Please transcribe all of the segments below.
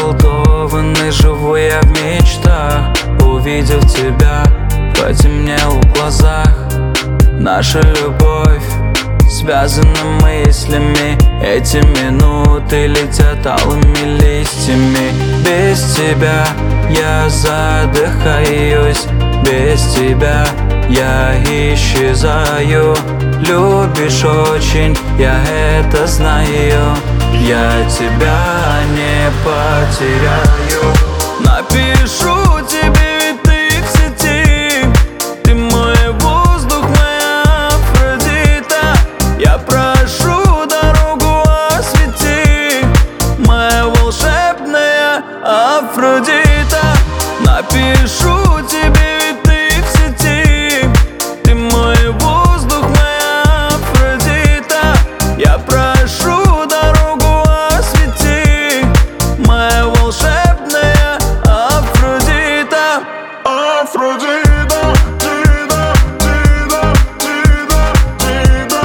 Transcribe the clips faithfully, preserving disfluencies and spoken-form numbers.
Заколдованный живу я в мечтах, увидев тебя, потемнел в глазах. Наша любовь связана мыслями, эти минуты летят алыми листьями. Без тебя я задыхаюсь, без тебя я исчезаю. Любишь очень, я это знаю, я тебя не потеряю. Напишу тебе, ведь ты в сети, ты мой воздух, моя Афродита. Я прошу, дорогу освети, моя волшебная Афродита. Напишу тебе, ведь ты в сети, ты мой воздух, моя Афродита. Я прошу, дорогу освети, моя волшебная Афродита. Афродита, Дида, Дида, Дида, Дида.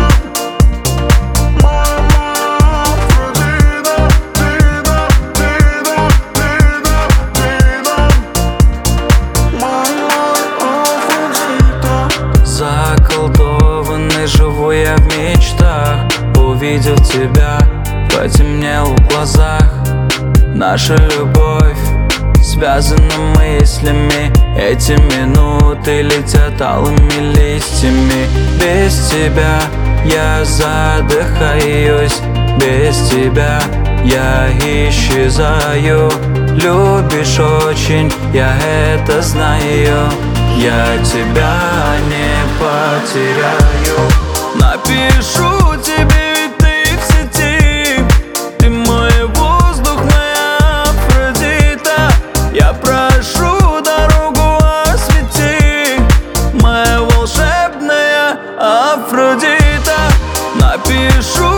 Моя Афродита, Дида, Дида, Дида, Дида. Моя Афродита. Заколдованный живу я в мечтах, увидев тебя, потемнел в глазах. Наша любовь связана мыслями, эти минуты летят алыми листьями. Без тебя я задыхаюсь, без тебя я исчезаю. Любишь очень, я это знаю, я тебя не потеряю. Напишу тебе, ведь ты в сети, ты мой воздух, моя Афродита. Я прошу, дорогу освети, моя волшебная Афродита. Напишу